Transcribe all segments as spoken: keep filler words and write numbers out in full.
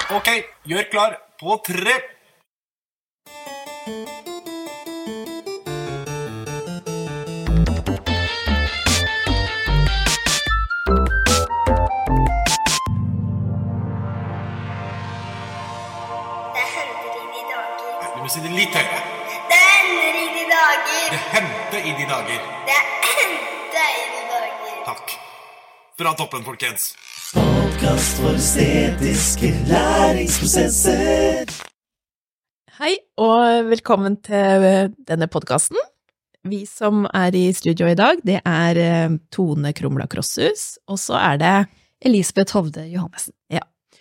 Ok, gjør klar på tre. Du må si det litt høyere. Det hender i de dager. Det hendte i de dager. Det hendte i de dager. Takk. Fra toppen, folkens. Podcast for estetiske læringsprosesser. Hei, og velkommen til denne podcasten. Vi som er i studio i dag, det er Tone Krumla Krosshus, og så er det Elisabeth Hovde Johannessen. Ja.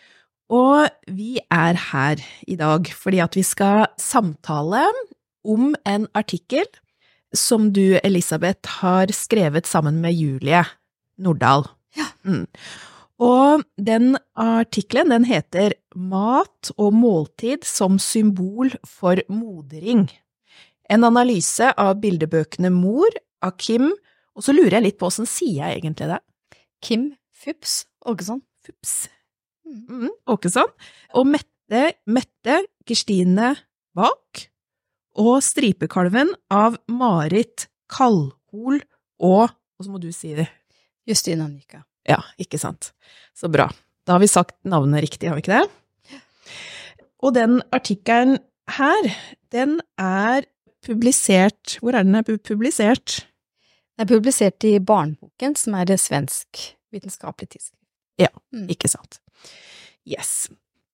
Og vi er her i dag fordi at vi skal samtale om en artikkel som du, Elisabeth, har skrevet sammen med Julie Nordahl. Ja. Mm. Og den artikkelen, den heter «Mat og måltid som symbol for modering». En analyse av bildebøkene Mor av Kim, og så lurer jeg litt på hvordan sier jeg egentlig det? Kim Fups Åkesson. Fups. Mm, Åkesson. Og Mette, Mette Kristine Bak, og Stripekalven av Marit Kallhol, og, og så må du si det. Justina Nyka. Ja, ikke sant. Så bra. Da har vi sagt navnet riktig, har vi ikke det? Og den artikkelen her, den er publisert, hvor er den er publisert? Den er publisert i Barnboken, som er det svensk vitenskapelig tidsskrift. Ja, Mm. ikke sant. Yes.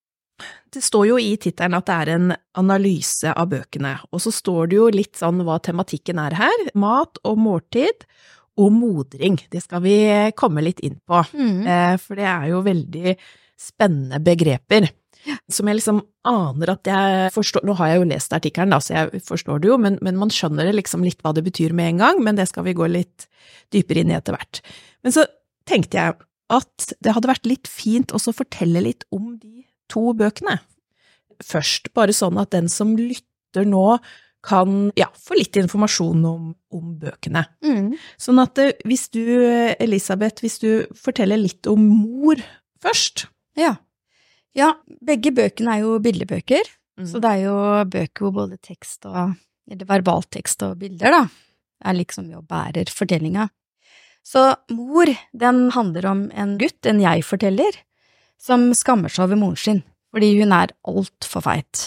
Det står jo i titelen at det er en analyse av bøkene, og så står det jo litt sånn hva tematikken er her, mat og måltid, og modring. Det skal vi komme litt inn på, Mm. eh, for det er jo veldig spennende begreper, som jeg liksom aner at jeg forstår. Nå har jeg jo lest artikkelen da, så jeg forstår det jo, men, men man skjønner det liksom litt hva det betyr med en gang, men det skal vi gå litt dypere inn i etter hvert. Men så tenkte jeg at det hadde vært litt fint også å fortelle litt om de to bøkene. Først, bare sånn at den som lytter nå kan ja, få litt informasjon om, om bøkene. Mm. Sånn at hvis du, Elisabeth, hvis du forteller litt om Mor først. Ja. Ja, begge bøkene er jo bildebøker, Mm. så det er jo bøker hvor både tekst og, eller verbaltekst og bilder da, er liksom jo bærer fortellinga. Så Mor, den handler om en gutt, en jeg-forteller, som skammer seg over moren sin, fordi hun er alt for feit.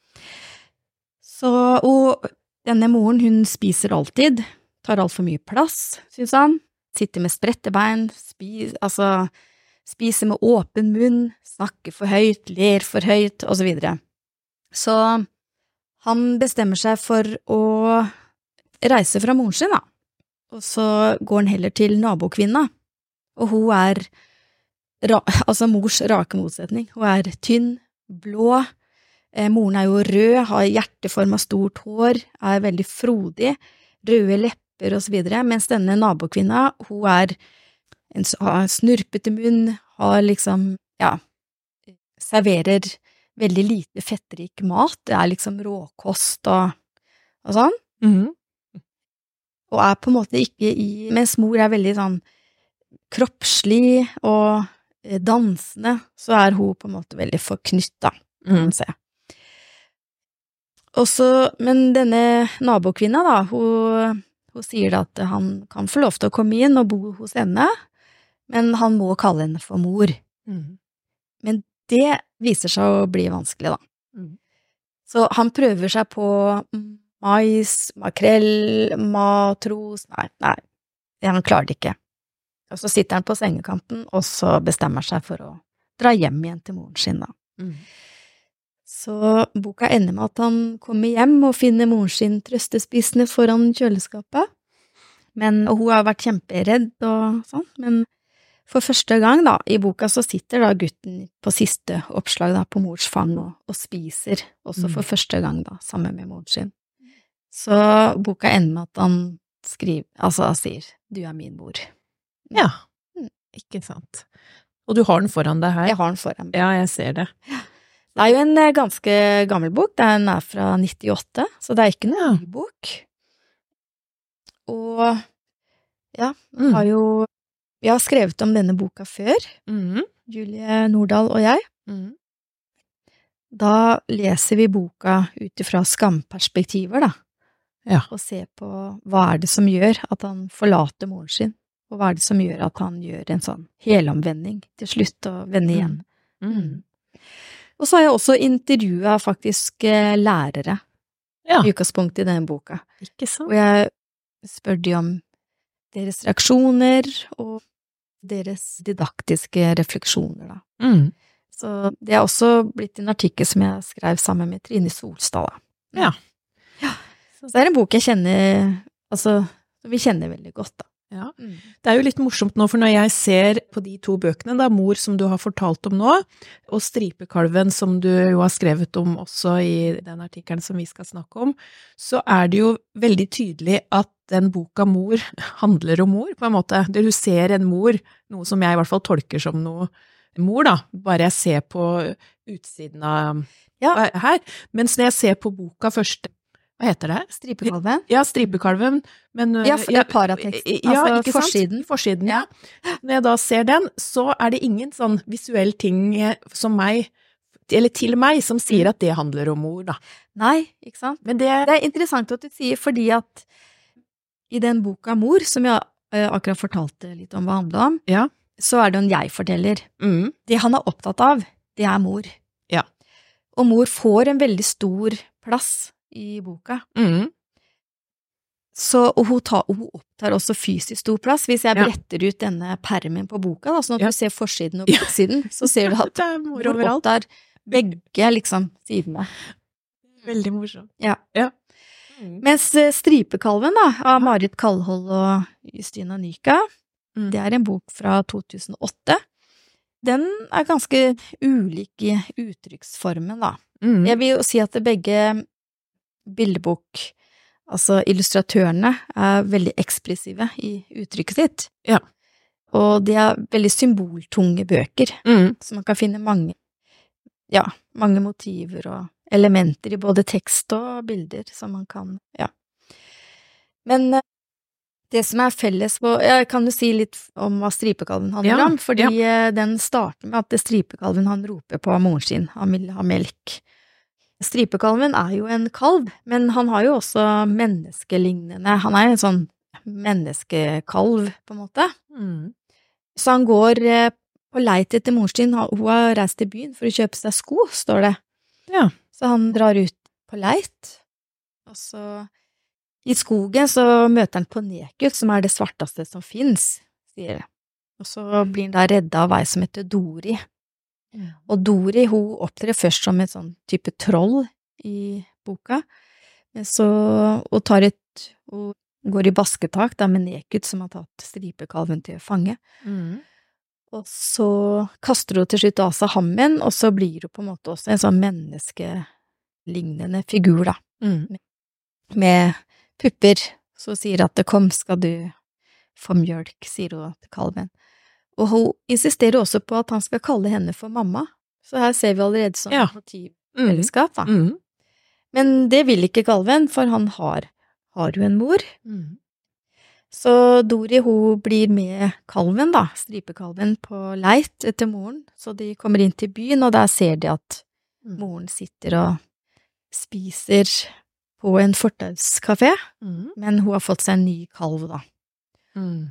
Så, og denne moren, hun spiser alltid, tar alt for mye plass, synes han, sitter med sprettebein, spis, altså, spiser med åpen munn, snakker for høyt, ler for høyt, og så videre. Så han bestemmer seg for å reise fra moren sin, da. Og så går han heller til nabokvinna, og hun er, ra, altså mors rake motsetning. Hun er tynn, blå, eh, moren er jo rød, har hjerteformet stort hår, er veldig frodig, røde lepper og så videre, mens denne nabokvinna, hun er en, har snurpete munn, har liksom, ja, serverer veldig lite fettrik mat, det er liksom råkost og, og sånn. Mhm. Og er på en måte ikke i, mens mor er veldig sånn kroppslig og eh, dansende, så er hun på en måte veldig forknytta, kan man se. Og så, men denne nabokvinna da, hun, hun sier da at han kan få lov til å komme inn og bo hos henne, men han må kalle henne for mor. Mhm. Men det viser seg å bli vanskelig da. Mhm. Så han prøver seg på mais, makrell, matros, nei, nei, han klarer det ikke. Og så sitter han på sengekanten, og så bestemmer seg for å dra hjem igjen til moren sin da. Mhm. Så boka ender med at han kommer hjem og finner moren sin trøstespisende foran kjøleskapet. Men, og hun har vært kjemperedd og sånn, men for første gang da, i boka så sitter da gutten på siste oppslag da, på mors fang og, og spiser, også for første gang da, sammen med moren sin. Så boka ender med at han skriver, altså sier, du er min mor. Ja, ikke sant. Og du har den foran deg her? Jeg har den foran meg. Ja, jeg ser det. Det er jo en eh, ganske gammel bok, den er fra nittiåtte, så det er ikke noen ny bok. Og ja, Mm. har jo, vi har skrevet om denne boka før, Mhm. Julie Nordahl og jeg, Mhm. da leser vi boka utifra skamperspektiver, da. Ja. Og ser på hva er det som gjør at han forlater moren sin, og hva er det som gjør at han gjør en sånn helomvending til slutt og vender igjen. Mm. Og så har jeg også intervjuet faktisk eh, lærere Ja. i utgangspunkt i denne boka. Ikke sant? Og jeg spør de om deres reaksjoner og deres didaktiske refleksjoner, da. Mm. Så det er også blitt en artikkel som jeg skrev sammen med Trine Solstad, da. Ja. Ja. Så det er en bok jeg kjenner, altså, som vi kjenner veldig godt, da. Ja. Mm. Det er jo litt morsomt nå, for når jeg ser på de to bøkene, da, Mor som du har fortalt om nå, og Stripekalven som du jo har skrevet om også i den artikkelen som vi skal snakke om, så er det jo veldig tydelig at den boka Mor handler om mor, på en måte. Du ser en mor, noe som jeg i hvert fall tolker som noe mor, da, bare jeg ser på utsiden av Ja. her. Mens når jeg ser på boka først, hva heter det? Stripekalven? Ja, Stripekalven, men Ja, for det er parateksten, ja, altså ikke sant? forsiden. Forsiden, ja. Når jeg da ser den, så er det ingen sånn visuell ting som meg, eller til meg, som sier at det handler om mor, da. Nei, ikke sant? Men det, Det er interessant at du sier, fordi at i den boka Mor, som jeg eh, akkurat fortalte litt om hva handler om, ja. så er det en jeg-forteller. Mm, Det han er opptatt av, det er mor. Ja. Og mor får en veldig stor plass i boka. mm, Så, og hun, tar, hun opptar også fysisk stor plass. Hvis jeg Ja. bretter ut denne permen på boka, da, sånn at Ja. du ser forsiden og baksiden, så ser du at det er mor hun overalt. opptar begge, liksom, sidene. Veldig morsomt. Ja. Ja. Mm. Mens eh, Stripekalven, da, av Marit Kallhold og Justina Nyka, Mm. det er en bok fra to tusen og åtte. Den er ganske ulik i uttrykksformen, da. Mm. Jeg vil jo si at det begge bildebok, altså illustratørene, er veldig ekspressive i uttrykket sitt. Ja. Og de er veldig symboltunge bøker, Mm. så man kan finne mange, ja, mange motiver og elementer i både tekst og bilder som man kan, ja. Men eh, det som er felles på, jeg kan jo si litt om hva Stripekalven handler Ja, om, fordi eh, den starter med at det Stripekalven han roper på moren sin, han vil ha melk. Stripekalven er jo en kalv, men han har jo også menneskelignende, han er jo en sånn menneskekalv, på en måte. Mm. Så han går eh, på leit etter moren sin, Han- hun har reist til byen for å kjøpe seg sko, står det. Ja. Så han drar ut på leit, og så i skogen så møter han på Nekut, som er det svarteste som finnes, sier det. Og så blir han da redda av ei som heter Dori. Og Dori, hun opptrer først som et sånn type troll i boka, men så, og tar et, og går i basketak da med Nekut, som har tatt Stripekalven til fange. Mm. Og så kaster hun til slutt av seg hammen, og så blir hun på en måte også en sånn menneskelignende figur, da, Mm. med pupper. Så sier at det kom, skal du få mjølk, sier hun til kalven. Og hun insisterer også på at han skal kalle henne for mamma, så her ser vi allerede sånn Ja. motivfellesskap, da. Mm. Men det vil ikke kalven, for han har, har jo en mor. Mm. Så Dori, hun blir med kalven, da, stripekalven, på leit etter moren, så de kommer inn til byen, og der ser de at Mm. moren sitter og spiser på en fortauskafé, Mm. men hun har fått seg en ny kalv, da. Mm.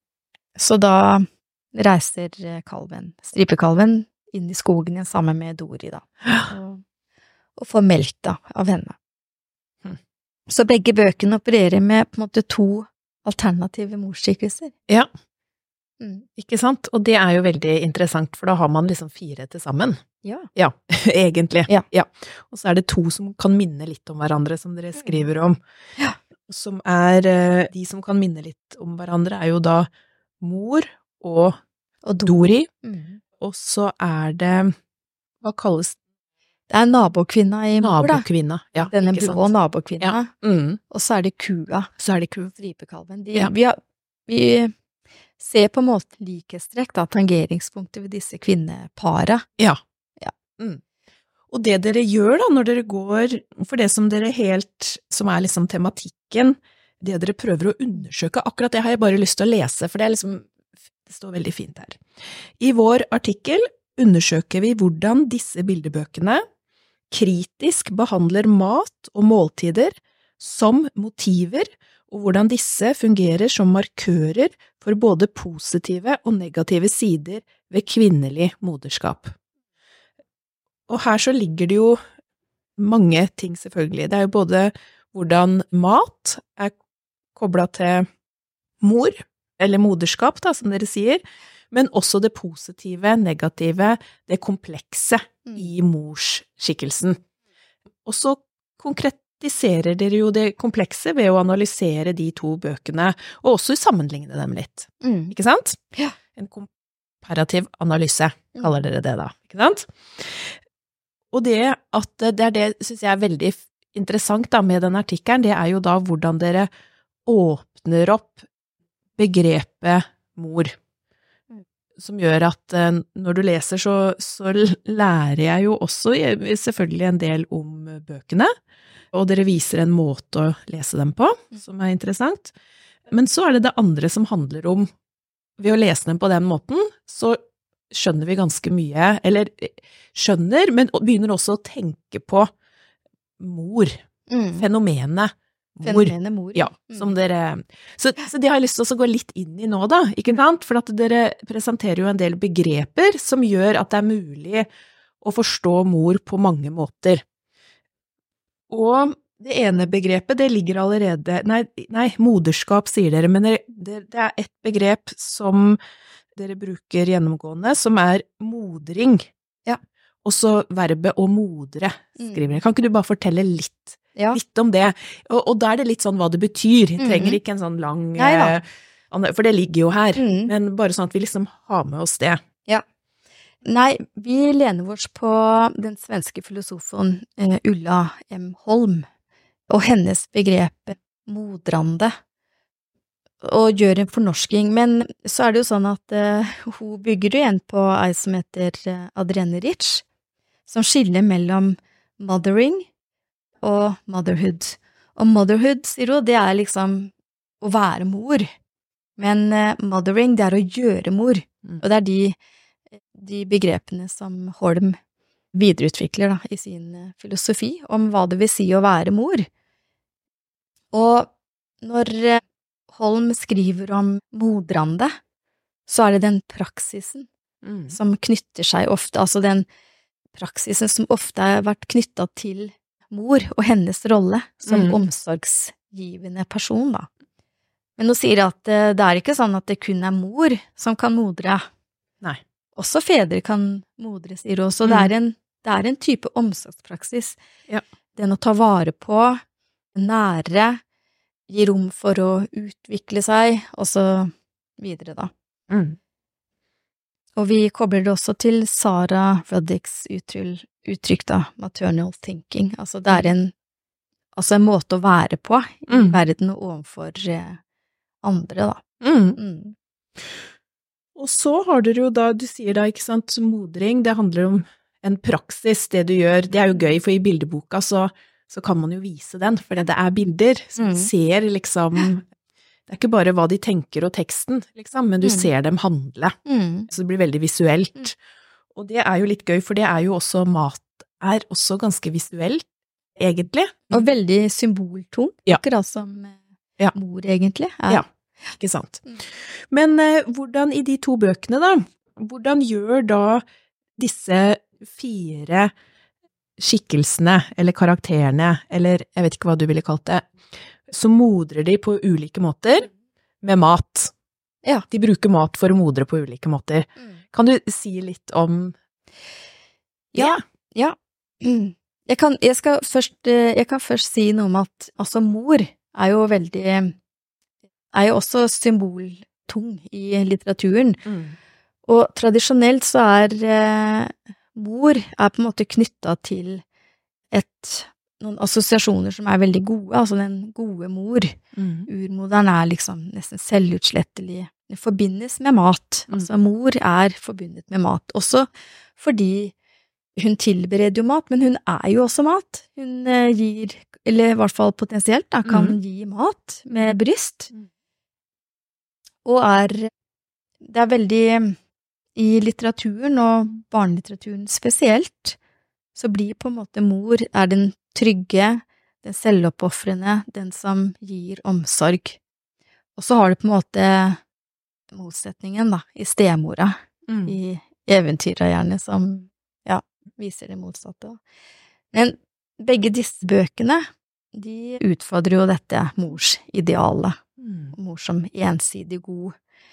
Så da reiser eh, kalven, stripekalven, inn i skogen igjen sammen med Dori, da, og, og får melk, da, av henne. Mm. Så begge bøkene opererer med på en måte to alternative morskikkelser. Ja. Mm. Ikke sant? Og det er jo veldig interessant, for da har man liksom fire til sammen. Ja. Ja, egentlig. Ja. Og så er det to som kan minne litt om hverandre, som dere skriver om. Ja. Som er, eh, de som kan minne litt om hverandre, er jo da mor og Og Dori, Mm. og så er det, hva kalles Det er nabokvinna i mor, da. nabokvinna? Ja, Denne ikke blå sant? nabokvinna. Ja. Mm. Og så er det kua, Så er det ku. stripekalven. De, Ja. vi, har, vi ser på en måte likhetstrekk, da, tangeringspunkter ved disse kvinnepara. Ja. Ja. Mm. Og det dere gjør da, når dere går, for det som dere helt, som er liksom tematikken, det dere prøver å undersøke, akkurat det har jeg bare lyst til å lese, for det er liksom, det står veldig fint her. I vår artikkel undersøker vi hvordan disse bildebøkene kritisk behandler mat og måltider som motiver, og hvordan disse fungerer som markører for både positive og negative sider ved kvinnelig moderskap. Og her så ligger det jo mange ting selvfølgelig. Det er jo både hvordan mat er koblet til mor, eller moderskap da, som dere sier, men også det positive, negative, det komplekse i morsskikkelsen. Og så konkretiserer dere jo det komplekse ved å analysere de to bøkene, og også sammenligne dem litt. Mm. Ikke sant? Ja. En komparativ analyse, kaller dere det da, ikke sant? Og det at det er det, synes jeg er veldig interessant da med den artikkelen, det er jo da hvordan dere åpner opp begrepet mor, som gjør at når du leser så, så lærer jeg jo også selvfølgelig en del om bøkene, og dere viser en måte å lese dem på, som er interessant. Men så er det det andre som handler om, ved å lese dem på den måten, så skjønner vi ganske mye, eller skjønner, men begynner også å tenke på mor, mm. fenomenet mor. Fenomenet mor. Ja, som dere, så, så det har jeg lyst til å gå litt inn i nå da, ikke sant? For at dere presenterer jo en del begreper som gjør at det er mulig å forstå mor på mange måter. Og det ene begrepet, det ligger allerede, nei, nei moderskap sier dere, men det, det, det er et begrep som dere bruker gjennomgående, som er modring. Ja. Og så verbet å modre, skriver dere. Kan ikke du bare fortelle litt? Ja. Litt om det, og, og da er det litt sånn hva det betyr, jeg trenger mm. ikke en sånn lang, eh, for det ligger jo her, mm. men bare sånn at vi liksom har med oss det. Ja, nei, vi lener oss på den svenske filosofen eh, Ulla M. Holm, og hennes begrep modrande, og gjør en fornorsking, men så er det jo sånn at eh, hun bygger jo igjen på ei som heter eh, Adrienne Rich, som skiller mellom mothering og motherhood. Og motherhood, sier hun, det er liksom å være mor. Men uh, mothering, det er å gjøre mor. Mm. Og det er de, de begrepene som Holm videreutvikler da, i sin uh, filosofi om hva det vil si å være mor. Og når uh, Holm skriver om modrande, så er det den praksisen mm. som knytter seg ofte, altså den praksisen som ofte har vært knyttet til mor og hennes rolle som mm. omsorgsgivende person, da. Men nå sier jeg at det, det er ikke sånn at det kun er mor som kan modre. Nei. Også fedre kan modre, sier hun. Så mm. det, er en, det er en type omsorgspraksis. Ja. Den å ta vare på, nære, gi rom for å utvikle seg, og så videre, da. Mm. Og vi kobler det også til Sarah Ruddicks uttrykk, uttrykk da, maternal thinking. Altså det er en, altså en måte å være på i mm. verden og overfor eh, andre, da. Mm. Mm. Og så har dere jo da, du sier da, ikke sant, modring, det handler om en praksis, det du gjør, det er jo gøy, for i bildeboka så, så kan man jo vise den, for det er bilder som mm. ser liksom, det er ikke bare hva de tenker og teksten, liksom, men du mm. ser dem handle, mm. så det blir veldig visuelt. Mm. Og det er jo litt gøy, for det er jo også, mat er også ganske visuelt, egentlig. Og veldig symboltung, ja. akkurat som ja. mor egentlig er. Ja, ikke sant. Mm. Men eh, hvordan i de to bøkene da, hvordan gjør da disse fire skikkelsene, eller karakterene, eller jeg vet ikke hva du ville kalt det, så modrer de på ulike måter med mat. Ja. De bruker mat for å modre på ulike måter. Mm. Kan du si litt om det? Ja, ja. Mm. Jeg, kan, jeg, skal først, jeg kan først si noe om at altså mor er jo veldig, er jo også symboltung i litteraturen. Mm. Og tradisjonelt så er eh, mor er på en måte knyttet til et noen assosiasjoner som er veldig gode, altså den gode mor. Mm. Urmoderen er liksom nesten selvutslettelig. Det forbindes med mat. Mm. Altså mor er forbundet med mat. Også fordi hun tilbereder jo mat, men hun er jo også mat. Hun eh, gir, eller i hvert fall potensielt da, kan Mm. gi mat med bryst. Mm. Og er, det er veldig, i litteraturen og barnelitteraturen spesielt, så blir på en måte mor er den trygge, den selvoppofrende, den som gir omsorg. Og så har du på en måte motsetningen da, i stemora, Mm. i eventyra gjerne, som ja, viser det motsatte. Men begge disse bøkene, de utfordrer jo dette morsidealet, Mm. mor som ensidig god.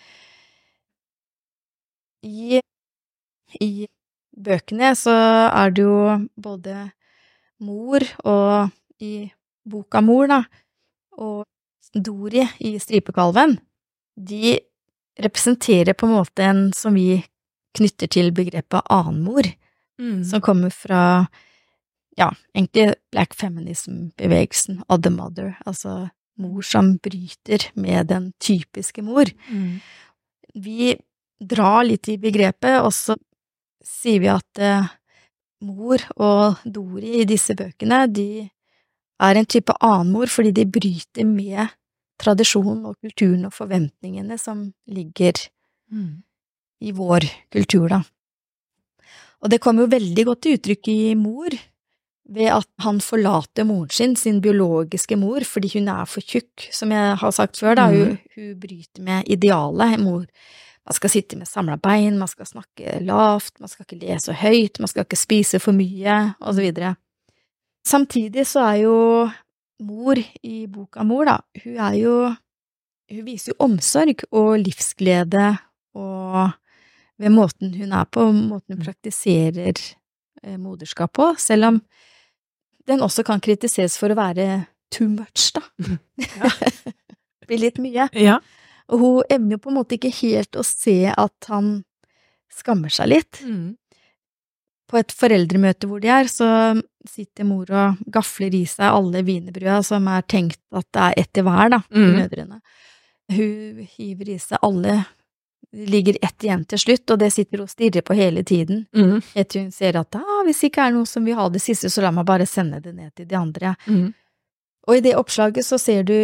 I, I bøkene så er det jo både mor, og i boka Mor da, og Dori i Stripekalven, de representerer på en måte en som vi knytter til begrepet annenmor, Mm. som kommer fra, ja, egentlig black feminism-bevegelsen, other mother, altså mor som bryter med den typiske mor. Mm. Vi drar litt i begrepet, og så sier vi at eh, mor og Dori i disse bøkene, de er en type annenmor fordi de bryter med tradisjonen og kulturen og forventningene som ligger Mm. i vår kultur, da. Og det kommer jo veldig godt til uttrykk i Mor, ved at han forlater moren sin, sin biologiske mor, fordi hun er for tjukk, som jeg har sagt før, da. Hun, hun bryter med idealet. Mor, man skal sitte med samlet bein, man skal snakke lavt, man skal ikke le så høyt, man skal ikke spise for mye, og så videre. Samtidig så er jo mor i boka Mor, da, hun er jo, hun viser jo omsorg og livsglede, og ved måten hun er på, måten hun praktiserer eh, moderskap på, selv om den også kan kritiseres for å være too much, da. Ja. Det blir litt mye. Ja. Og hun evner jo på en måte ikke helt å se at han skammer seg litt. Mm. På et foreldremøte hvor de er, så sitter mor og gafler i seg alle wienerbrød som er tenkt at det er ett i hver, da, Mm. til mødrene. Hun hiver i seg alle, det ligger ett igjen til slutt, og det sitter hun og stirrer på hele tiden. Mm. Etter hun ser at ah, hvis ikke er noe som vil ha det siste, så la meg bare sende det ned til de andre. Mm. Og i det oppslaget så ser du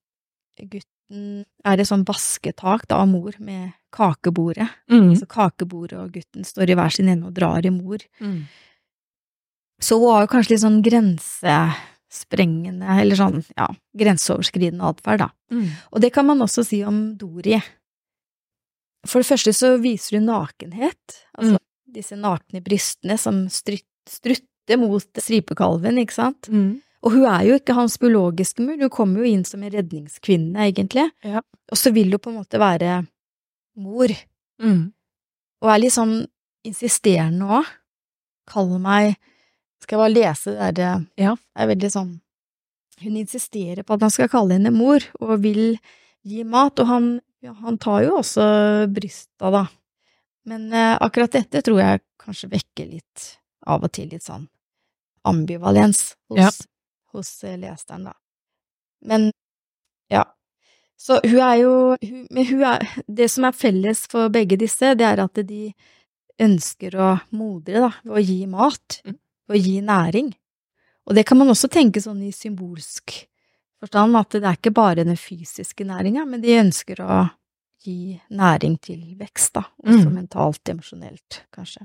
gutten er et sånn basketak da, av mor med kakebordet. Mm. Så kakebordet og gutten står i hver sin ende og drar i mor. Mm. Så hun har jo kanskje litt sånn grensesprengende, eller sånn, ja, grenseoverskridende adferd, da. Mm. Og det kan man også si om Dori. For det første så viser hun nakenhet, altså disse nakne brystene som strutt, strutter mot stripekalven, ikke sant? Mm. Og hun er jo ikke hans biologiske mor, hun kommer jo inn som en redningskvinne, egentlig. Ja. Og så vil hun på en måte være mor, Mm. og er litt sånn insisterende også. Kall meg, skal jeg bare lese det der, Ja. det er veldig sånn, hun insisterer på at han skal kalle henne mor, og vil gi mat, og han, ja, han tar jo også brysta da. Men eh, akkurat dette tror jeg kanskje vekker litt, av og til litt sånn ambivalens hos, Ja. hos eh, leseren da. Men, ja. Så hun er jo, hun, men hun er, det som er felles for begge disse, det er at de ønsker å modre da, ved å gi mat, Mm. ved å gi næring. Og det kan man også tenke sånn i symbolsk forstand, at det er ikke bare den fysiske næringen, men de ønsker å gi næring til vekst da, også Mm. mentalt, emosjonelt, kanskje.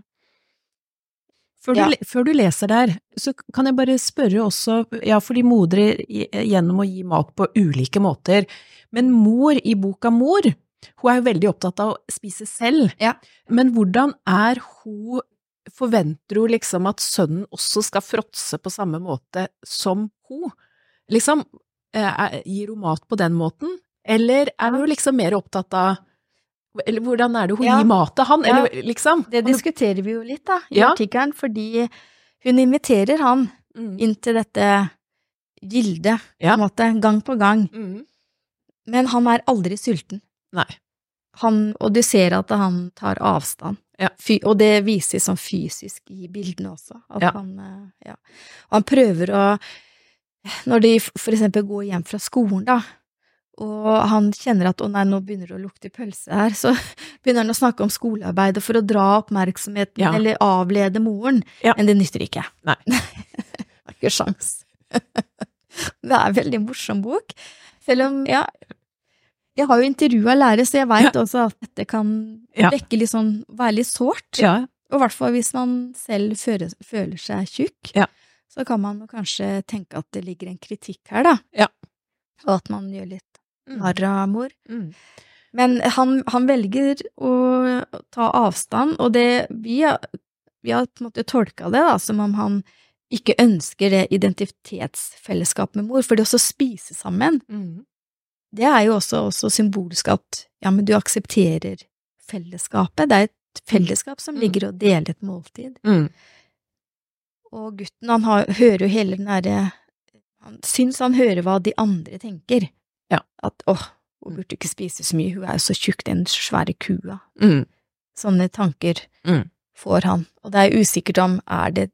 Før, Ja. du, le- før du leser der, så kan jeg bare spørre også, ja, for de modrer i- gjennom å gi mat på ulike måter, men mor i boka Mor, hun er jo veldig opptatt av å spise selv, Ja. men hvordan er hun, forventer hun liksom at sønnen også skal fråtse på samme måte som hun? Liksom, eh, er- gir hun mat på den måten, eller er hun liksom mer opptatt av, eller hvordan er det hun Ja. gir mat til han, Ja. eller liksom? Det diskuterer vi jo litt da, i Ja. artikkelen, fordi hun inviterer han Mm. inn til dette gildet, Ja. på en måte, gang på gang. Mm. Men han er aldri sulten. Nei. Han, og du ser at han tar avstand. Ja. Fy, og det vises sånn fysisk i bildene også. At Ja. han, eh, ja. Og han prøver å, når de for eksempel går hjem fra skolen da, og han kjenner at, å nei, nå begynner det å lukte pølse her, så begynner han å snakke om skolearbeidet for å dra oppmerksomheten, Ja. eller avlede moren. Ja. Men det nytter ikke. Nei. Det er ikke sjans. Det er en veldig morsom bok. Selv om, ja, jeg har jo intervjuet lærere, så jeg vet også at dette kan Ja. vekke litt sånn, være litt sårt. Ja. Og i hvert fall hvis man selv føler, føler seg tjukk, Ja. så kan man jo kanskje tenke at det ligger en kritikk her, da. Ja. Og at man gjør litt narr av mor. Mm. Men han, han velger å ta avstand, og det, vi har, vi har på en måte tolket det da, som om han ikke ønsker det identitetsfellesskap med mor, for det å spise sammen, Mm. det er jo også, også symbolsk at, ja, men du aksepterer fellesskapet, det er et fellesskap som Mm. ligger og deler et måltid. Mm. Og gutten, han har, hører jo hele den derre, han syns han hører hva de andre tenker. Ja. At, åh, hun burde ikke spise så mye, hun er jo så tjukk, den svære kua. Mm. Sånne tanker Mm. får han. Og det er usikkert om, er det,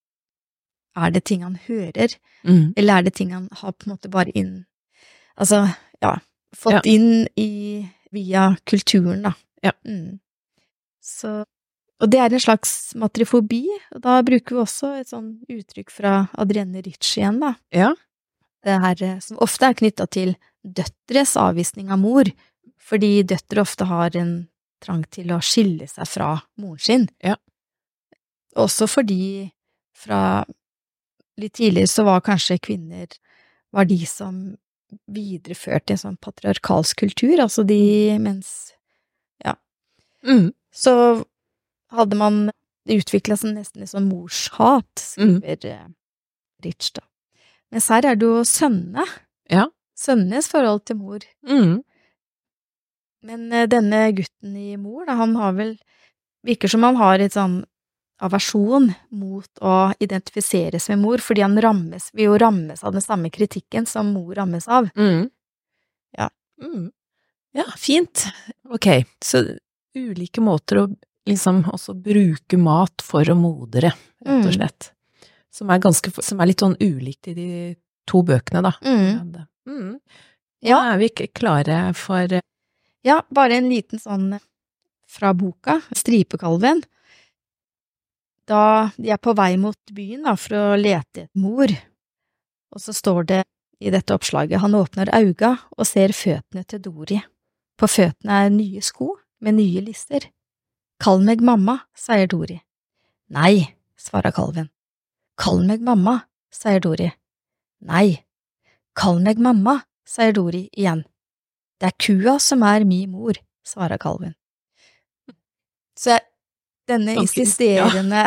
er det ting han hører, Mm. eller er det ting han har på en måte bare inn, altså, ja, fått Ja. inn i, via kulturen, da. Ja. Mm. Så, og det er en slags matrifobi, og da bruker vi også et sånn uttrykk fra Adrienne Rich igjen, da. Ja. Det her eh, som ofte er knyttet til døtres avvisning av mor, fordi døtre ofte har en trang til å skille seg fra moren sin. Ja. Også fordi fra litt tidligere så var kanskje kvinner var de som videreførte en sånn patriarkalsk kultur, altså de mens, ja, Mm. så hadde man utviklet seg nesten en sånn morshat, skriver mm. Rich da. Mens her er det jo sønne, Ja. sønnes forhold til mor. Mm. Men eh, denne gutten i mor, da, han har vel, virker som han har et sånn aversjon mot å identifiseres med mor, fordi han rammes, vil jo rammes av den samme kritikken som mor rammes av. Mm. Ja. Mm. Ja, fint. Ok, så ulike måter å liksom også bruke mat for å modere, rett og Mm. slett. Som er ganske, som er litt sånn ulikt i de to bøkene, da. Mm. Mm. Ja. Nå er vi ikke klare for Ja, bare en liten sånn fra boka, Stripekalven. Da de er på vei mot byen da, for å lete et mor, og så står det i dette oppslaget, han åpner auga og ser føttene til Dori. På føttene er nye sko med nye lister. Kall meg mamma, sier Dori. Nei, svarer kalven. Kall meg mamma, sier Dori. Nei, kall meg mamma, sier Dori igjen. Det er kua som er mi mor, svarer kalven. Så denne Ganske- insisterende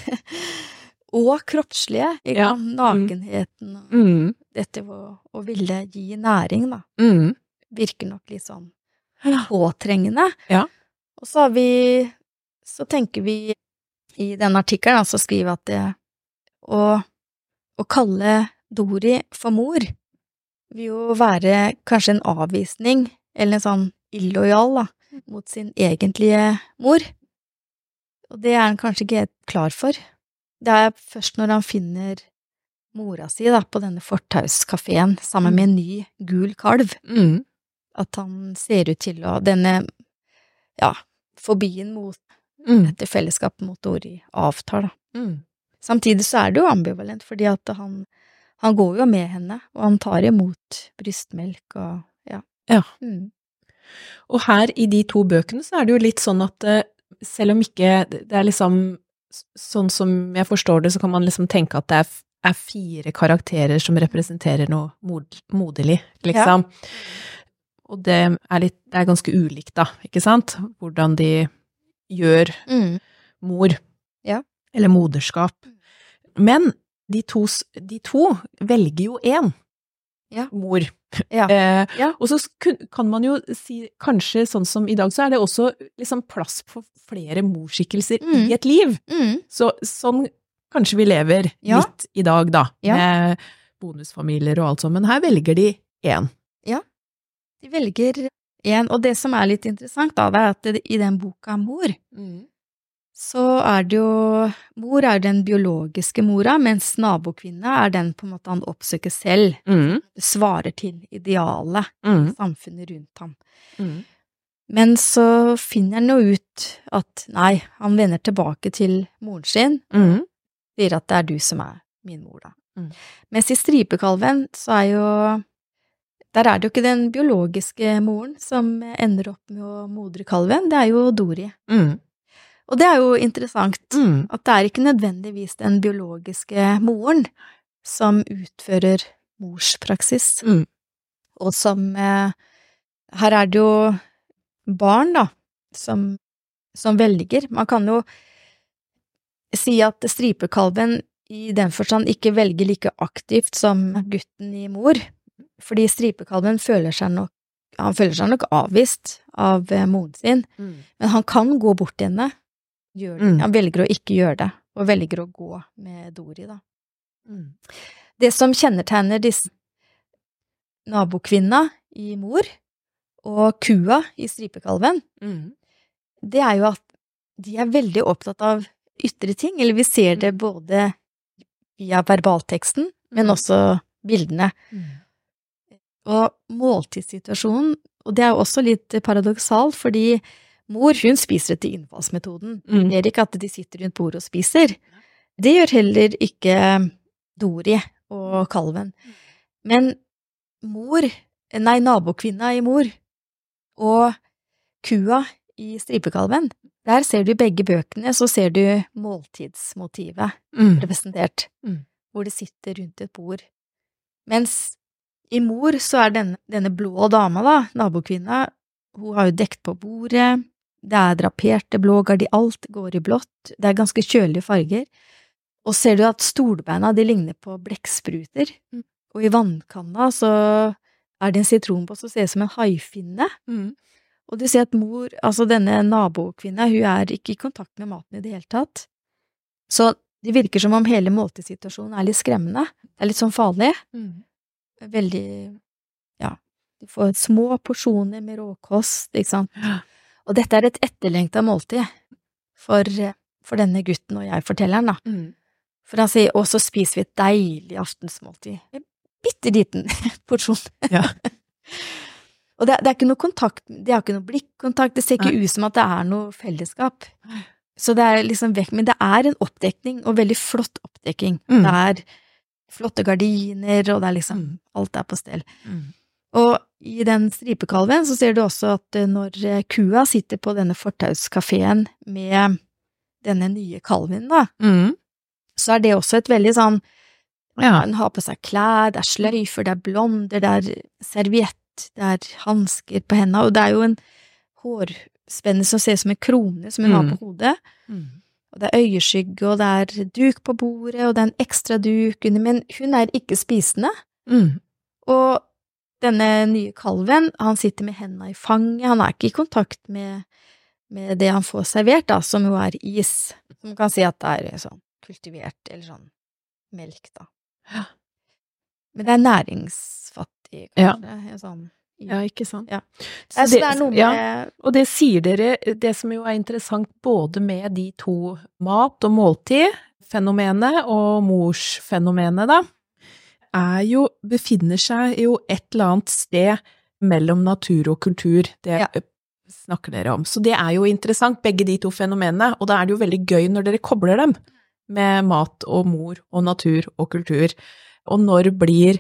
og kroppslige, ikke Ja. sant, nakenheten og mm. dette å, å ville gi næring, da, Mm. virker nok litt sånn Ja. påtrengende. Ja. Og så har vi, så tenker vi i denne artikkelen, altså skrive at det å, å kalle Dori for mor vil jo være kanskje en avvisning, eller en sånn illojal da, mot sin egentlige mor. Og det er han kanskje ikke helt klar for. Det er først når han finner mora si da, på denne fortauskaféen sammen med en ny gul kalv, Mm. at han ser ut til å, denne, ja, fobien mot Mm. dette fellesskapet mot Dori avtar da. Mm. Samtidig så er det jo ambivalent, fordi at han, han går jo med henne, og han tar imot brystmelk og, ja. Ja. Mm. Og her i de to bøkene så er det jo litt sånn at eh, selv om ikke det er liksom sånn som jeg forstår det, så kan man liksom tenke at det er, f- er fire karakterer som representerer noe mod, moderlig, liksom. Og det er litt, det er ganske ulikt da, ikke sant? Hvordan de gjør Mm. mor, Ja. eller moderskap. Men de to, s- de to velger jo en Ja. mor. Ja. Eh, Ja. Og så kun- kan man jo si, kanskje sånn som i dag, så er det også liksom plass for flere morskikkelser Mm. i et liv. Mm. Så sånn kanskje vi lever Ja. litt i dag da, Ja. med bonusfamilier og alt sånt, men her velger de en. De velger en, og det som er litt interessant da, det er at det, i den boka Mor, så er det jo, mor er den biologiske mora, mens nabokvinne er den på en måte han oppsøker selv, Mm. svarer til idealet i Mm. samfunnet rundt ham. Mm. Men så finner han jo ut at nei, han vender tilbake til moren sin, Mm. sier at det er du som er min mor da. Mm. Mens i Stripekalven så er jo, der er det jo ikke den biologiske moren som ender opp med å modre kalven, det er jo Dori. Mm. Og det er jo interessant, Mm. at det er ikke nødvendigvis den biologiske moren som utfører morspraksis, Mm. og som eh, her er det jo barn da, som, som velger. Man kan jo si at stripekalven i den forstand ikke velger like aktivt som gutten i mor, fordi stripekalven føler seg nok, han føler seg nok avvist av eh, moren sin, Mm. men han kan gå bort til henne, gjør det. Mm. Han velger å ikke gjøre det, og velger å gå med Dori da. Mm. Det som kjennetegner disse nabokvinna i mor og kua i stripekalven, Mm. det er jo at de er veldig opptatt av ytre ting, eller vi ser det både via verbalteksten, men også bildene. Mm. Og måltidssituasjonen, og det er jo også litt paradoksalt, fordi mor, hun spiser etter innfallsmetoden. Mm. Det er ikke at de sitter rundt bordet og spiser. Det gjør heller ikke Dori og kalven. Men mor, nei, nabokvinna i mor og kua i stripekalven, der ser du i begge bøkene, så ser du måltidsmotivet Mm. representert, Mm. hvor de sitter rundt et bord. Mens i mor så er denne, denne blå dama da, nabokvinna, hun har jo dekt på bordet, det er draperte blå gardi, alt går i blått, det er ganske kjølige farger, og ser du at stolbeina de ligner på blekkspruter, Mm. og i vannkanna så er det en sitronboss som ser ut som en haifinne, Mm. og du ser at mor, altså denne nabokvinna, hun er ikke i kontakt med maten i det hele tatt. Så det virker som om hele måltidssituasjonen er litt skremmende, det er litt sånn farlig, Mm. veldig, ja, du får små porsjoner med råkost, ikke sant? Ja. Og dette er et etterlengtet måltid for, for denne gutten og jeg fortelleren da. Mm. For han sier, og så spiser vi et deilig aftensmåltid. En bitteliten porsjon. Ja. Og det, det er ikke noe kontakt, det er ikke noe blikkontakt, det ser ikke Nei. ut som at det er noe fellesskap. Så det er liksom vekk, men det er en oppdekning, og veldig flott oppdekning. Mm. Det er flotte gardiner, og det er liksom, Mm. alt er på stell. Mm. Og i den stripekalven så ser du også at eh, når eh, kua sitter på denne fortauskaféen med denne nye kalven da, Mm. så er det også et veldig sånn, Ja. hun har på seg klær, det er sløyfer, det er blonder, det er serviett, det er hansker på hendene, og det er jo en hårspenne som ser ut som en krone som hun Mm. har på hodet, Mm. og det er øyeskygge, og det er duk på bordet, og det er en ekstra duk under, men hun er ikke spisende, Mm. og denne nye kalven, han sitter med hendene i fanget, han er ikke i kontakt med, med det han får servert da, som jo er is, som man kan si at det er sånn kultivert, eller sånn melk da. Ja. Men det er næringsfattig, Ja. kanskje, sånn. Ja, ikke sant? Ja. Så Altså, det er noe med, ja, og det sier dere, det som jo er interessant både med de to mat- og måltid-fenomenet og morsfenomenet da, er jo, befinner seg jo et eller annet sted mellom natur og kultur, det Ja. snakker dere om. Så det er jo interessant, begge de to fenomenene, og da er det jo veldig gøy når dere kobler dem med mat og mor og natur og kultur. Og når blir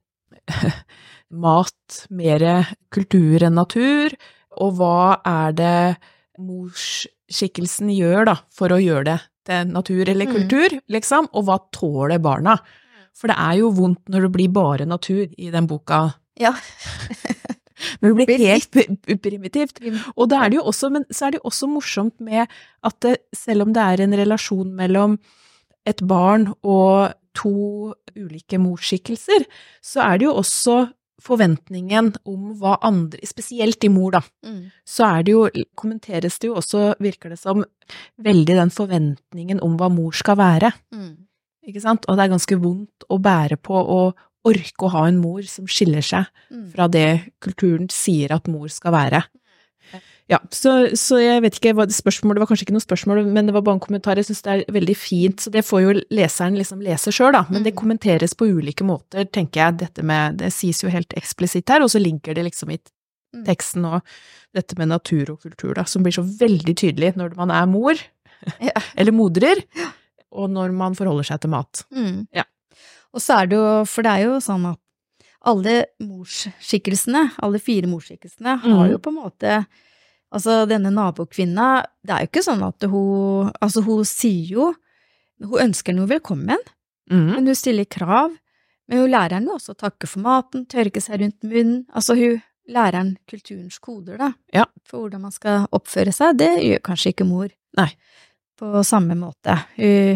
mat mer kultur enn natur, og hva er det morsskikkelsen gjør da, for å gjøre det til natur eller Mm. kultur, liksom, og hva tåler barna? For det er jo vondt når det blir bare natur i den boka. ja, Men det blir blir helt p- primitivt. Og da er det jo også, men så er det jo også morsomt med at det, selv om det er en relasjon mellom et barn og to ulike morsskikkelser, så er det jo også forventningen om hva andre, spesielt i mor da, mm. så er det jo, kommenteres det jo også, virker det som, veldig den forventningen om hva mor skal være, Mm. ikke sant? Og det er ganske vondt å bære på og orke å ha en mor som skiller seg Mm. fra det kulturen sier at mor skal være. Ja, så, så jeg vet ikke, hva, spørsmålet var kanskje ikke noe spørsmål, men det var bare en kommentar, jeg synes det er veldig fint, så det får jo leseren liksom lese selv da, men det Mm. kommenteres på ulike måter, tenker jeg, dette med, det sies jo helt eksplisitt her, og så ligger det liksom i Mm. teksten og dette med natur og kultur da, som blir så veldig tydelig når man er mor, Ja. eller modrer, og når man forholder seg til mat. Mm. Ja. Og så er det jo, for det er jo sånn at alle morsskikkelsene, alle fire morsskikkelsene, har Mm. jo på en måte, Altså, denne nabokvinna, det er jo ikke sånn at hun, altså hun sier jo, hun ønsker noe velkommen, Mm. men hun stiller krav, men hun lærer henne også å takke for maten, tørke seg rundt munnen, altså hun lærer henne kulturens koder da, Ja. for hvordan man skal oppføre seg, det gjør kanskje ikke mor. Nei. På samme måte. Hun,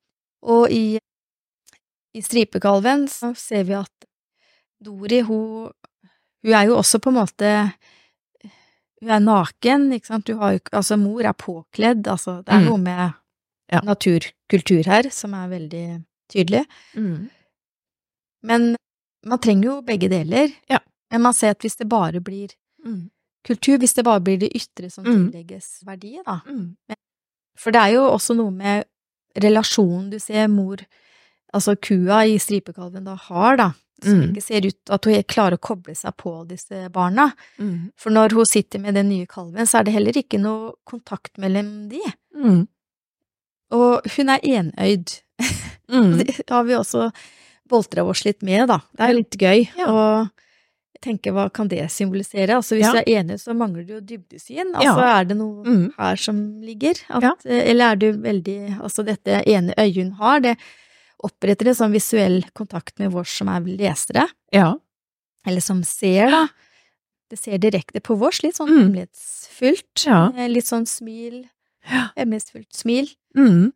og i, i Stripekalven så ser vi at Dori, hun, hun er jo også på en måte, hun er naken, ikke sant, du har jo, altså mor er påkledd, altså det er Mm. noe med Ja. naturkultur her som er veldig tydelig, Mm. men man trenger jo begge deler, Ja. men man ser at hvis det bare blir Mm. kultur, hvis det bare blir det ytre som Mm. tillegges verdi da, Mm. for det er jo også noe med relasjonen du ser mor, altså kua i Stripekalven da har da, som Mm. ikke ser ut at hun klarer å koble seg på disse barna. Mm. For når hun sitter med den nye kalven, så er det heller ikke noe kontakt mellom de. Mm. Og hun er enøyd. Mm. Det har vi også boltret oss litt med, da. Det er jo litt gøy. Ja. Og jeg tenker, hva kan det symbolisere? Altså, hvis Ja. du er enig, så mangler du jo dybdesyn. Altså, Ja. er det noe Mm. her som ligger? At, Ja. Eller er du veldig, altså dette ene øyet hun har, det oppretter en sånn visuell kontakt med vårs som er lesere, Ja. eller som ser, da. Det ser direkte på vårs, litt sånn Mm. hemmelighetsfullt, Ja. eh, litt sånn smil, Ja. hemmelighetsfullt smil. Mm.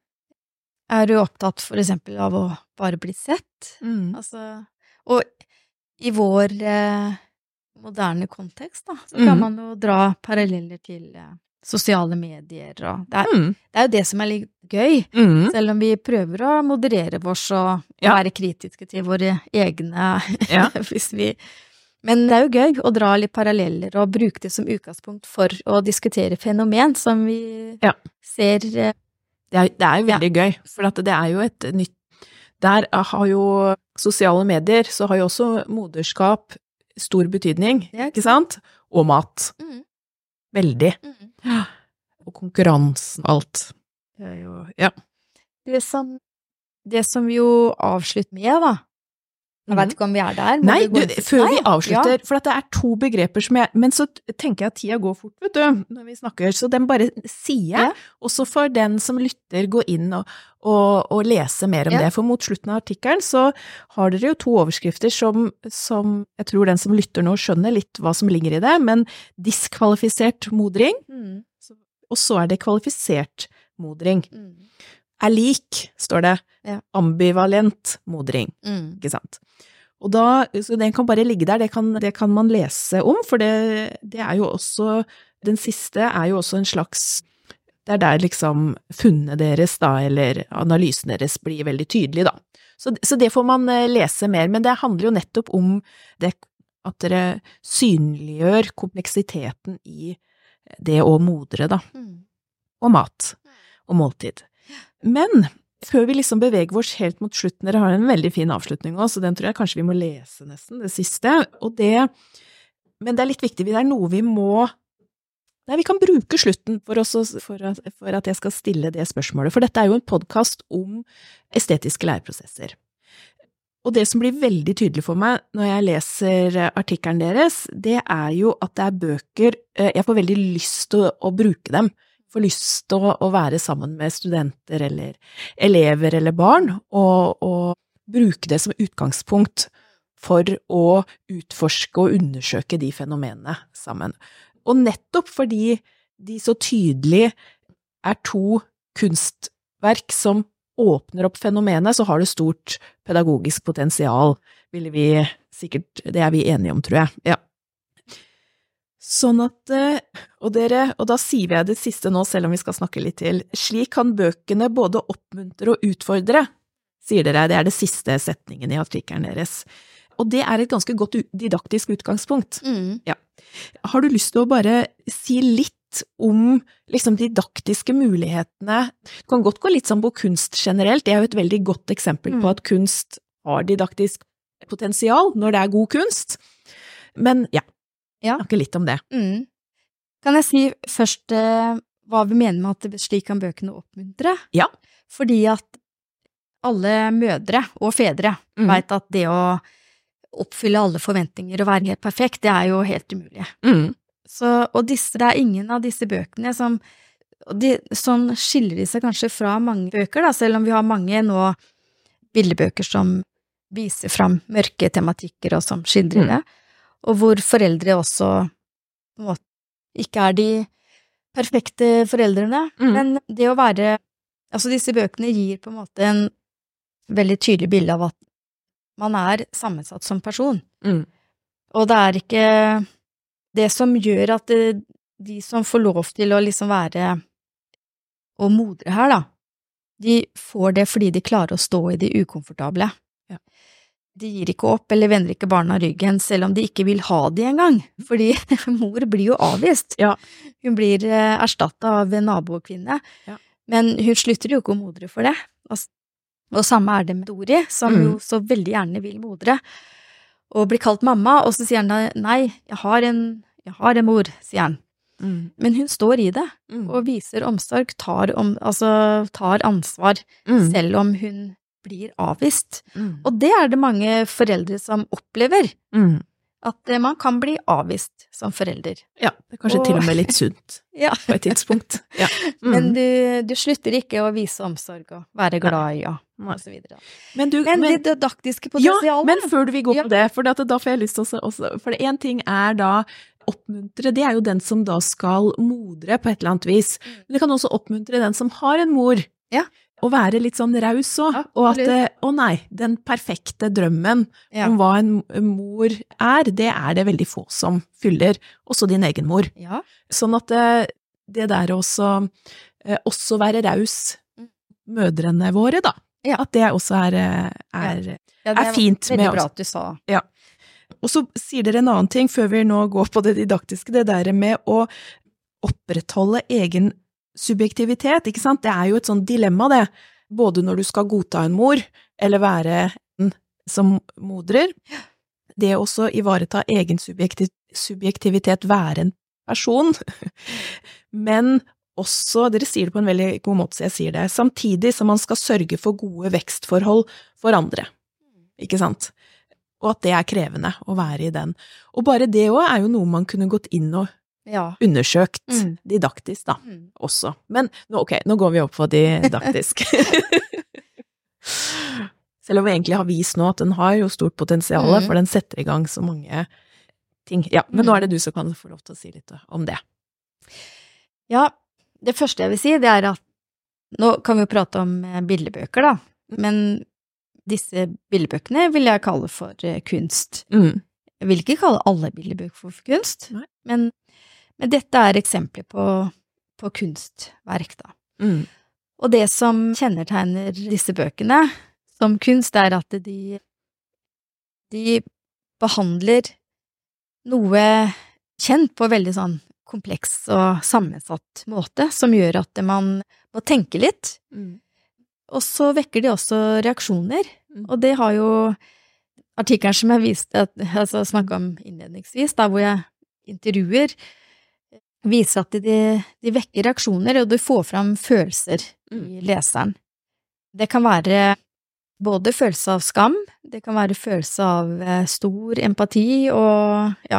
Er du opptatt for eksempel av å bare bli sett? Mm. Altså, og i vår eh, moderne kontekst, da, så kan Mm. man jo dra paralleller til eh, sosiale medier, og det er, Mm. det er jo det som er litt gøy, Mm. selv om vi prøver å moderere oss og, og Ja. være kritiske til våre egne, Ja. hvis vi... Men det er jo gøy å dra litt paralleller og bruke det som utgangspunkt for å diskutere fenomen som vi Ja. ser eh, Det er, det er jo veldig gøy, for at det er jo et nytt Der har jo sosiale medier, så har jo også moderskap stor betydning, Ja, ikke ikke sant? Og mat. mm, Veldig. mm. Og konkurransen, alt. Det er jo, ja. Det som, det som vi jo avslutter med, da. Jeg vet ikke om vi er der. Må Nei, vi gå du, inn til- før vi Nei, avslutter, ja. for at det er to begreper som jeg, men så tenker jeg at tida går fort, vet du, når vi snakker, så den bare sier jeg, Ja. også for den som lytter, gå inn og, og, og lese mer om Ja. det, for mot slutten av artikkelen så har dere jo to overskrifter som, som jeg tror den som lytter nå skjønner litt hva som ligger i det, men diskvalifisert modring, Mm, og så er det kvalifisert modring. mm, Er lik, står det, Ja. ambivalent modring. mm. Ikke sant? Og da, så den kan bare ligge der, det kan, det kan man lese om, for det, det er jo også, den siste er jo også en slags, det er der liksom funnet deres da, eller analysen deres blir veldig tydelig da. Så, så det får man eh, lese mer, men det handler jo nettopp om det, at dere synliggjør kompleksiteten i det å modre da, Mm. og mat, og måltid. Men før vi liksom beveger oss helt mot slutten, dere har en veldig fin avslutning også, så den tror jeg kanskje vi må lese nesten, det siste, og det, men det er litt viktig, det er noe vi må, nei, vi kan bruke slutten for, oss, å- for, at, for at jeg skal stille det spørsmålet, for dette er jo en podcast om estetiske læreprosesser. Og det som blir veldig tydelig for meg når jeg leser artikkelen deres, det er jo at det er bøker, eh, jeg får veldig lyst til å, å bruke dem, får lyst til å, å være sammen med studenter eller elever eller barn, og, og bruke det som utgangspunkt for å utforske og undersøke de fenomenene sammen. Og nettopp fordi de så tydelig er to kunstverk som åpner opp fenomenet, så har det stort pedagogisk potensial, ville vi sikkert, det er vi enige om, tror jeg, ja. Sånn at, og dere, og da sier jeg det siste nå, selv om vi skal snakke litt til, slik kan bøkene både oppmuntre og utfordre, sier dere, det er det siste setningen i artikkelen deres. Og det er et ganske godt didaktisk utgangspunkt. Mm. Ja. Har du lyst til å bare si litt om liksom didaktiske mulighetene? Du kan godt gå litt sånn på kunst generelt, det er jo et veldig godt eksempel Mm. på at kunst har didaktisk potensial når det er god kunst. Men ja, Ja. snakke litt om det. Mm. Kan jeg si først eh, hva vi mener med at det- slik kan bøkene oppmuntre? Ja. Fordi at alle mødre og fedre Mm. vet at det å oppfylle alle forventninger og være helt perfekt, det er jo helt umulig. Mm. Så, og disse, det er ingen av disse bøkene som, de, sånn skiller de seg kanskje fra mange bøker, da, selv om vi har mange nå bildebøker som viser fram mørke tematikker og som skildrer det, og hvor foreldre også på en måte, ikke er de perfekte foreldrene, mm. men det å være, altså disse bøkene gir på en måte en veldig tydelig bilde av at man er sammensatt som person. Mm. Og det er ikke det som gjør at det, de som får lov til å liksom være og modre her da, de får det fordi de klarer å stå i det ukomfortable. Ja. De gir ikke opp eller vender ikke barna ryggen, selv om de ikke vil ha det engang, fordi mor blir jo avvist. Ja. Hun blir eh, erstattet av en nabokvinne, ja. Men hun slutter jo ikke å modre for det. Og, og samme er det med Dori, som mm. jo så veldig gjerne vil modre, og blir kalt mamma, og så sier han nei, jeg har en, jeg har en mor, sier han. Mm. Men hun står i det, mm. og viser omsorg, tar, om, altså, tar ansvar, mm. selv om hun blir avvist. Mm. Og det er det mange foreldre som opplever, mm. at man kan bli avvist som forelder. Ja, det er kanskje og, til og med litt sunt ja. På et tidspunkt. Ja. Mm. Men du, du slutter ikke å vise omsorg og være glad i, og, og så videre. Men, du, men, men det didaktiske potensialet. Ja, men før vi går på ja. det, for da får jeg lyst til også, også, for en ting er da oppmuntre, det er jo den som da skal modre på et eller annet vis. Men det kan også oppmuntre den som har en mor. Ja. Å være litt sånn raus også, ja, og at, å nei, den perfekte drømmen ja. Om hva en mor er, det er det veldig få som fyller, også din egen mor. Ja. Sånn at det, det der også, også være raus mødrene våre da, ja. At det også er, er, ja. Ja, det er fint. Veldig bra at du sa. Ja. Og så sier dere en annen ting, før vi nå går på det didaktiske, det der med å opprettholde egen subjektivitet, ikke sant? Det er jo et sånt dilemma det, både når du skal godta en mor, eller være en som modrer, det også ivareta egen subjektiv subjektivitet, være en person, men også, dere sier det på en veldig god måte, så jeg sier det, samtidig som man skal sørge for gode vekstforhold for andre, ikke sant? Og at det er krevende å være i den. Og bare det også er jo noe man kunne gått inn og ja. Undersøkt mm. didaktisk da, mm. også. Men nå, ok, nå går vi opp på didaktisk. Selv om vi egentlig har vist nå at den har jo stort potensial, mm. for den setter i gang så mange ting. Ja, men mm. nå er det du som kan få lov til å si litt om det. Ja, det første jeg vil si, det er at nå kan vi jo prate om bildebøker da, men disse bildebøkene vil jeg kalle for kunst. Mm. Jeg vil ikke kalle alle bildebøker for kunst, Nei. men Men dette er eksempler på, på kunstverk da. Mm. Og det som kjennetegner disse bøkene som kunst er at de, de behandler noe kjent på veldig sånn kompleks og sammensatt måte, som gjør at man må tenke litt. Mm. Og så vekker de også reaksjoner, mm. og det har jo artikkelen som jeg viste, altså snakket om innledningsvis, da hvor jeg intervjuer, viser at de, de vekker reaksjoner, og de får fram følelser i leseren. Det kan være både følelse av skam, det kan være følelse av stor empati, og ja.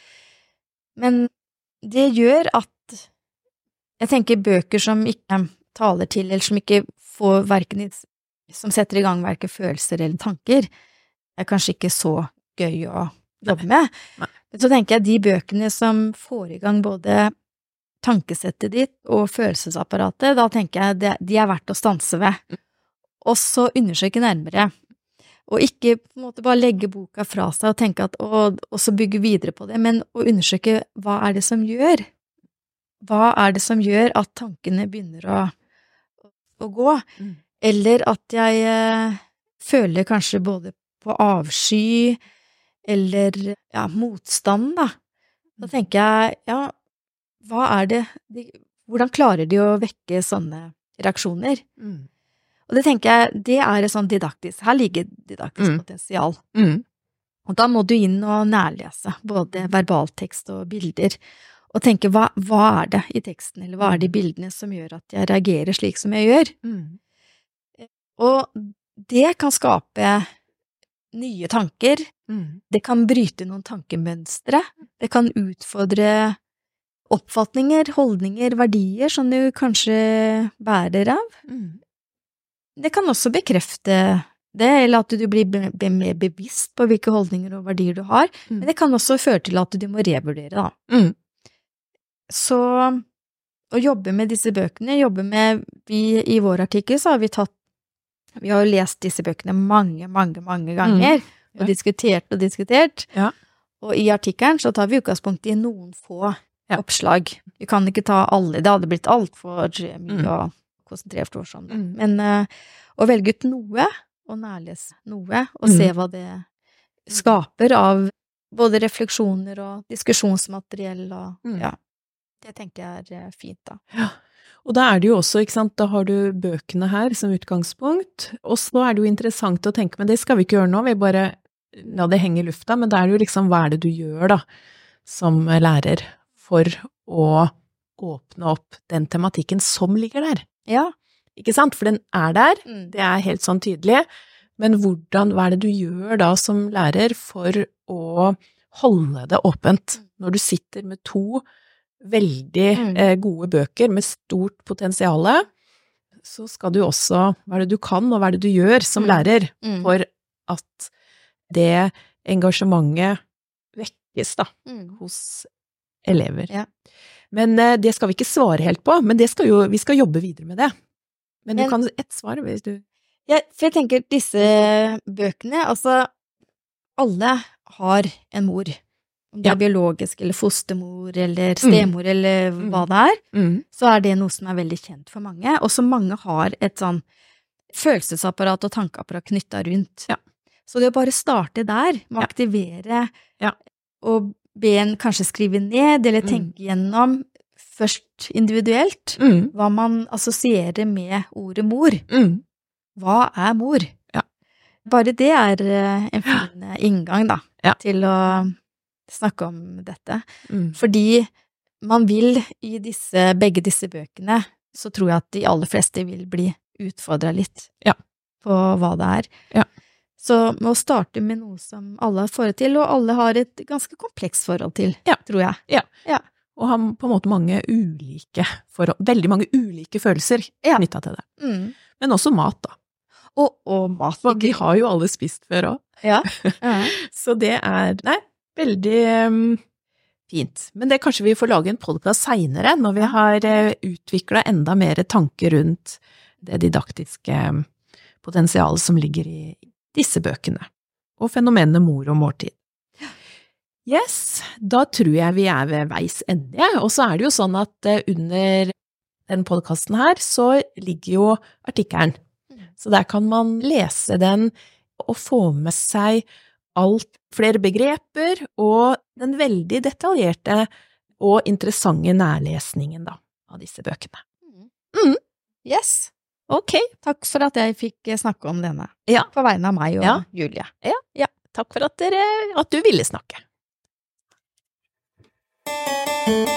Men det gjør at jeg tenker bøker som ikke taler til, eller som ikke får hverken, som setter i gang hverken følelser eller tanker, er kanskje ikke så gøy å jobbe med. Nei. Så tenker jeg de bøkene som får i gang både tankesettet ditt og følelsesapparatet, da tenker jeg det, de er verdt å stanse ved. Og så undersøke nærmere. Og ikke på en måte bare legge boka fra seg og tenke at, og, og så bygge videre på det, men å undersøke hva er det som gjør? Hva er det som gjør at tankene begynner å, å gå? Mm. Eller at jeg eh, føler kanskje både på avsky, eller ja, motstand da. Da tenker jeg, ja, hva er det, de, hvordan klarer de å vekke sånne reaksjoner? Mm. Og det tenker jeg, det er sånn didaktisk, her ligger didaktisk mm. potensial. Mm. Og da må du inn og nærlese, både verbaltekst og bilder, og tenke, hva, hva er det i teksten, eller hva er det i bildene som gjør at jeg reagerer slik som jeg gjør? Mm. Og det kan skape nye tanker, mm. det kan bryte noen tankemønstre, det kan utfordre oppfatninger, holdninger, verdier som du kanskje bærer av. Mm. Det kan også bekrefte det, eller at du blir be- be- mer bevisst på hvilke holdninger og verdier du har, Mm. men det kan også føre til at du må revurdere, da. Mm. Så å jobbe med disse bøkene, jobbe med, vi i vår artikkel så har vi tatt, vi har jo lest disse bøkene mange, mange, mange ganger, Ja. og diskutert og diskutert, Ja. og i artikkelen så tar vi utgangspunkt i noen få Ja. oppslag. Vi kan ikke ta alle, det hadde blitt alt for mye Mm. å konsentrere for oss om det. Mm. Men uh, å velge ut noe, og nærlese noe, og Mm. se hva det skaper av både refleksjoner og diskusjonsmateriell, og Mm. ja, det tenker jeg er eh, fint da. Ja. Og da er det jo også, ikke sant, da har du bøkene her som utgangspunkt, og så er det jo interessant å tenke, men det skal vi ikke gjøre nå, vi bare la det henge i lufta, men da er det jo liksom, hva er det du gjør da, som lærer, for å åpne opp den tematikken som ligger der? Ja. Ikke sant? For den er der, Mm. det er helt sånn tydelig, men hvordan, hva er det du gjør da som lærer for å holde det åpent, når du sitter med to veldig Mm. eh, gode bøker med stort potensiale, så skal du også, hva er det du kan, og hva er det du gjør som Mm. lærer, Mm. for at det engasjementet vekkes da, Mm. hos elever. Ja. Men eh, det skal vi ikke svare helt på, men det skal jo, vi skal jobbe videre med det. Men du Men- kan ett svar hvis du... Ja, for jeg tenker disse bøkene, altså, alle har en mor. Om det Ja. er biologisk, eller fostermor, eller stemor, eller Mm. hva det er, Mm. så er det noe som er veldig kjent for mange, og som mange har et sånn følelsesapparat og tankeapparat knyttet rundt. Ja. Så det å bare starte der, med å Ja. aktivere, Ja. og be en kanskje skrive ned, eller Mm. tenke gjennom, først individuelt, Mm. hva man assosierer med ordet mor. Mm. Hva er mor? Ja. Bare det er eh, en fin eh, inngang, da, Ja. til å snakke om dette. Mm. Fordi man vil i disse, begge disse bøkene, så tror jeg at de aller fleste vil bli utfordret litt Ja. på hva det er. Ja. Så med å starte med noe som alle har forhold til, og alle har et ganske komplekst forhold til, Ja. tror jeg. Og har på en måte mange ulike forhold, veldig mange ulike følelser Ja. knyttet til det. Mm. Men også mat da. Og, og mat. For vi har jo alle spist før også. Ja. Ja. Så det er, nei, veldig um, fint. Men det kanskje vi får lage en podcast senere, når vi har uh, utviklet enda mer tanker rundt det didaktiske um, potensialet som ligger i disse bøkene, og fenomenet mor og måltid. Yes, da tror jeg vi er ved veis ende, og så er det jo sånn at uh, under den podcasten her, så ligger jo artikkelen. Så der kan man lese den og få med seg alt, flere begreper, og den veldig detaljerte og interessante nærlesningen da, av disse bøkene. Mm. Yes. Ok, Takk for at jeg fikk eh, snakke om denne. Ja. På vegne av meg og Ja. Julie. takk for at, dere, at du ville snakke.